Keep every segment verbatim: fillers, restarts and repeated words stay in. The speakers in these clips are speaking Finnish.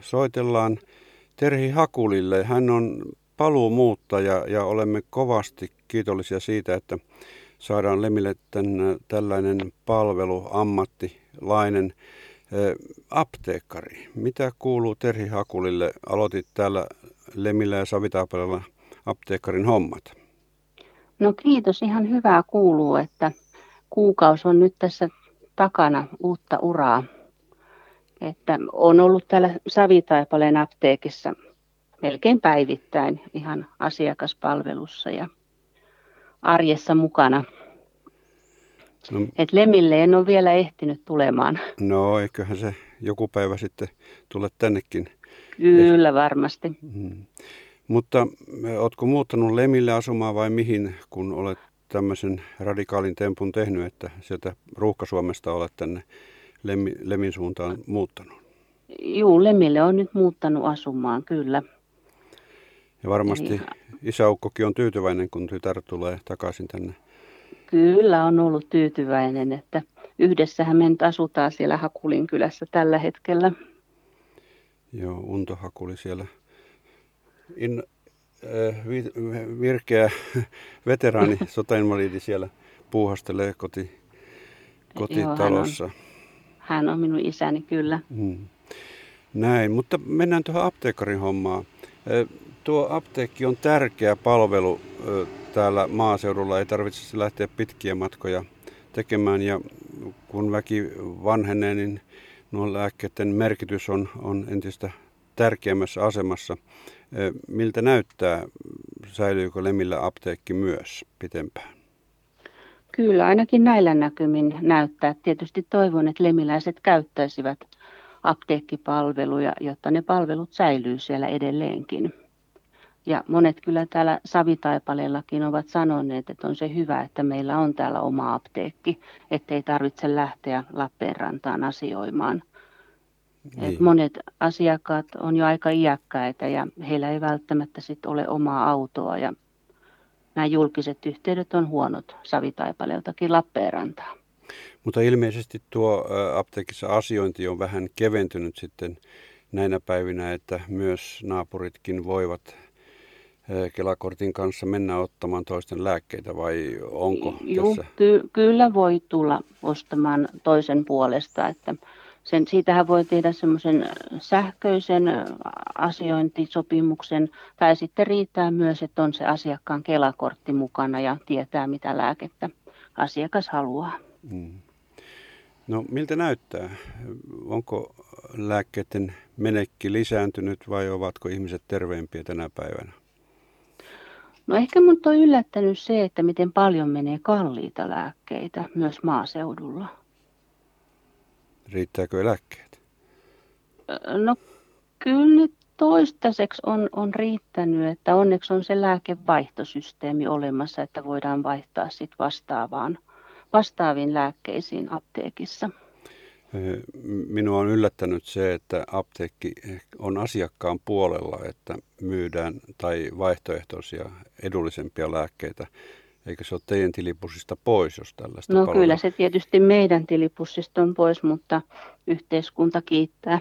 soitellaan Terhi Hakulille. Hän on paluumuuttaja ja olemme kovasti kiitollisia siitä, että saadaan Lemille tämän, tällainen palvelu, ammattilainen ä, apteekkari. Mitä kuuluu Terhi Hakulille? Aloitit täällä Lemillä ja Savitaipaleella apteekkarin hommat. No kiitos, ihan hyvää kuuluu, että kuukausi on nyt tässä takana uutta uraa. Että olen ollut täällä Savitaipaleen apteekissa melkein päivittäin ihan asiakaspalvelussa ja arjessa mukana. No, Et Lemille en ole vielä ehtinyt tulemaan. no eiköhän se joku päivä sitten tule tännekin. Kyllä varmasti. Hmm. Mutta oletko muuttanut Lemille asumaan vai mihin, kun olet tämmöisen radikaalin tempun tehnyt, että sieltä Ruuhka-Suomesta olet tänne Lemmi, Lemin suuntaan muuttanut? Juu, Lemille on nyt muuttanut asumaan, kyllä. Ja varmasti Eli, isäukkokin on tyytyväinen, kun tytär tulee takaisin tänne. kyllä on ollut tyytyväinen, että yhdessähän me nyt asutaan siellä Hakulin kylässä tällä hetkellä. Joo, Unto Hakuli siellä. In, äh, vi, virkeä veteraani, sotainvalidi siellä puuhastelee koti, kotitalossa. Joo, hän, on, hän on minun isäni kyllä. Hmm. Näin, mutta mennään tuohon apteekkarin hommaan. Tuo apteekki on tärkeä palvelu täällä maaseudulla, ei tarvitse lähteä pitkiä matkoja tekemään ja kun väki vanhenee, niin nuo lääkkeiden merkitys on, on entistä tärkeämmässä asemassa. Miltä näyttää, säilyykö Lemillä apteekki myös pitempään? Kyllä, ainakin näillä näkymin näyttää. Tietysti toivon, että lemiläiset käyttäisivät apteekkipalveluja, jotta ne palvelut säilyy siellä edelleenkin. Ja monet kyllä täällä Savitaipaleellakin ovat sanoneet, että on se hyvä, että meillä on täällä oma apteekki, ettei tarvitse lähteä Lappeenrantaan asioimaan. Niin. Et monet asiakkaat on jo aika iäkkäitä ja heillä ei välttämättä sit ole omaa autoa ja nämä julkiset yhteydet on huonot Savitaipaleeltakin Lappeenrantaan. Mutta ilmeisesti tuo apteekissa asiointi on vähän keventynyt sitten näinä päivinä, että myös naapuritkin voivat Kela-kortin kanssa mennä ottamaan toisten lääkkeitä vai onko Juh, tässä? ky- kyllä voi tulla ostamaan toisen puolesta, että sen, siitähän voi tehdä semmoisen sähköisen asiointisopimuksen tai sitten riittää myös, että on se asiakkaan Kela-kortti mukana ja tietää mitä lääkettä asiakas haluaa. Hmm. No miltä näyttää? Onko lääkkeiden menekki lisääntynyt vai ovatko ihmiset terveempiä tänä päivänä? No ehkä minut on yllättänyt se, että miten paljon menee kalliita lääkkeitä myös maaseudulla. Riittääkö eläkkeet? No kyllä nyt toistaiseksi on, on riittänyt, että onneksi on se lääkevaihtosysteemi olemassa, että voidaan vaihtaa sit vastaavaan, vastaaviin lääkkeisiin apteekissa. Minua on yllättänyt se, että apteekki on asiakkaan puolella, että myydään tai vaihtoehtoisia edullisempia lääkkeitä. Eikö se ole teidän tilipussista pois, jos tällaista No palvelua? kyllä se tietysti meidän tilipussista on pois, mutta yhteiskunta kiittää.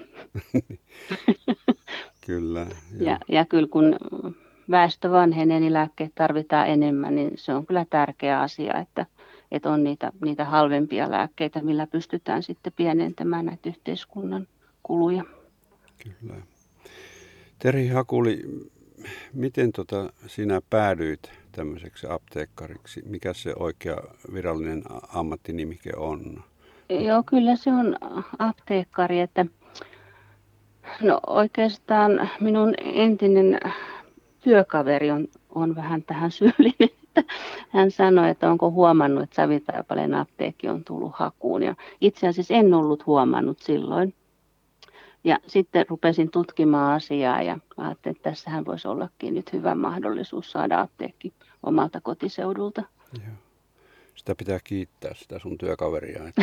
Kyllä. Ja, ja kyllä kun väestö vanhenee, niin lääkkeet tarvitaan enemmän, niin se on kyllä tärkeä asia, että, että on niitä, niitä halvempia lääkkeitä, millä pystytään sitten pienentämään näitä yhteiskunnan kuluja. Kyllä. Terhi Hakuli, miten tota sinä päädyit tämmöiseksi apteekkariksi? Mikä se oikea virallinen ammattinimike on? Joo, kyllä se on apteekkari, että no oikeastaan minun entinen työkaveri on, on vähän tähän syyllinen, että hän sanoi, että onko huomannut, että Savitaipaleen apteekki on tullut hakuun ja itse asiassa en ollut huomannut silloin. Ja sitten rupesin tutkimaan asiaa ja ajattelin, että tässähän voisi ollakin nyt hyvä mahdollisuus saada apteekki omalta kotiseudulta. Joo. Sitä pitää kiittää, sitä sun työkaveria. Että...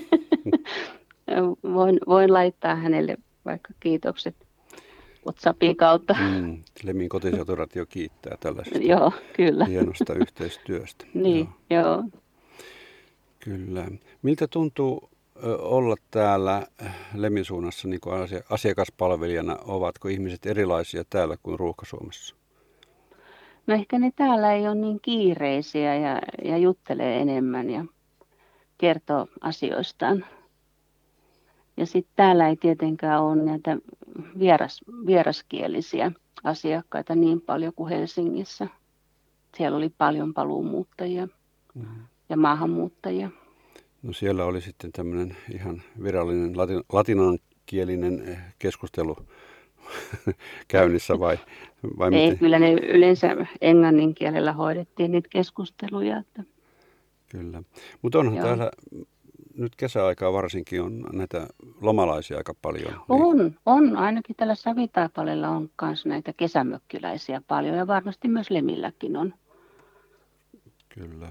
voin, voin laittaa hänelle vaikka kiitokset WhatsAppin kautta. Mm, Lemin kotiseuturatio kiittää tällaisesta Joo, kyllä. hienosta yhteistyöstä. Niin, joo. joo. Kyllä. Miltä tuntuu ö, olla täällä Lemin suunnassa niin kuin asia- asiakaspalvelijana? Ovatko ihmiset erilaisia täällä kuin Ruuhka-Suomessa? No ehkä ne täällä ei ole niin kiireisiä ja, ja juttelee enemmän ja kertoo asioistaan. Ja sitten täällä ei tietenkään ole näitä vieras, vieraskielisiä asiakkaita niin paljon kuin Helsingissä. Siellä oli paljon paluumuuttajia Mm. ja maahanmuuttajia. No siellä oli sitten tämmöinen ihan virallinen latin, latinankielinen eh, keskustelu käynnissä vai, vai Ei, miten? kyllä ne yleensä englannin kielellä hoidettiin niitä keskusteluja. Että, Kyllä. Mutta onhan joo. täällä nyt kesäaikaa varsinkin on näitä lomalaisia aika paljon. On, on. Ainakin tällä Savitaipaleella on myös näitä kesämökkiläisiä paljon ja varmasti myös Lemilläkin on. Kyllä.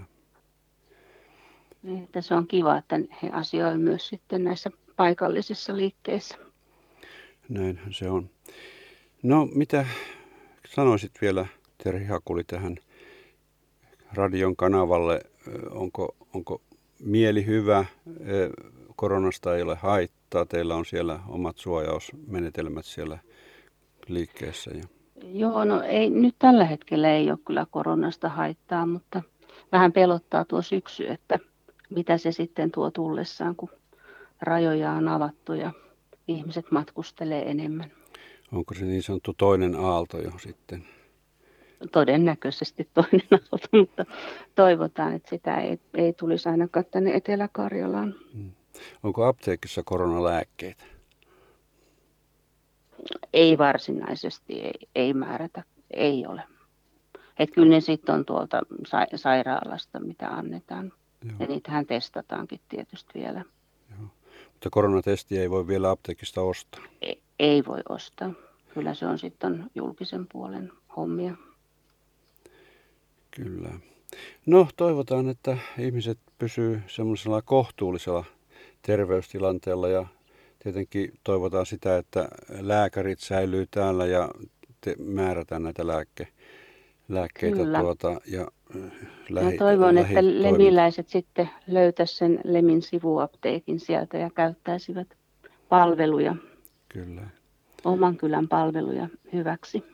Että se on kiva, että he asioivat myös sitten näissä paikallisissa liikkeissä. Näinhän se on. No mitä sanoisit vielä, Terhi Hakuli, tähän radion kanavalle? Onko, onko mieli hyvä? Koronasta ei ole haittaa. Teillä on siellä omat suojausmenetelmät siellä liikkeessä. Ja... Joo, no ei, nyt tällä hetkellä ei ole kyllä koronasta haittaa, mutta vähän pelottaa tuo syksy, että mitä se sitten tuo tullessaan, kun rajoja on avattu ja ihmiset matkustelee enemmän. Onko se niin sanottu toinen aalto jo sitten? Todennäköisesti toinen aalto, mutta toivotaan, että sitä ei, ei tulisi ainakaan tänne Etelä-Karjalaan. Hmm. Onko apteekissa koronalääkkeitä? Ei varsinaisesti, ei, ei määrätä, ei ole. Että kyllä ne sitten on tuolta sa- sairaalasta, mitä annetaan. Joo. Ja niitähän testataankin tietysti vielä. Joo. Mutta koronatestiä ei voi vielä apteekista ostaa? Ei, ei voi ostaa. Kyllä se on sitten julkisen puolen hommia. Kyllä. No toivotaan, että ihmiset pysyy semmoisella kohtuullisella terveystilanteella ja tietenkin toivotaan sitä, että lääkärit säilyy täällä ja te määrätään näitä lääkke, lääkkeitä Kyllä. tuota, ja lähi, ja toivon, että lähitoiminta. lemiläiset sitten löytäisivät sen Lemin sivuapteekin sieltä ja käyttäisivät palveluja, Kyllä. oman kylän palveluja hyväksi.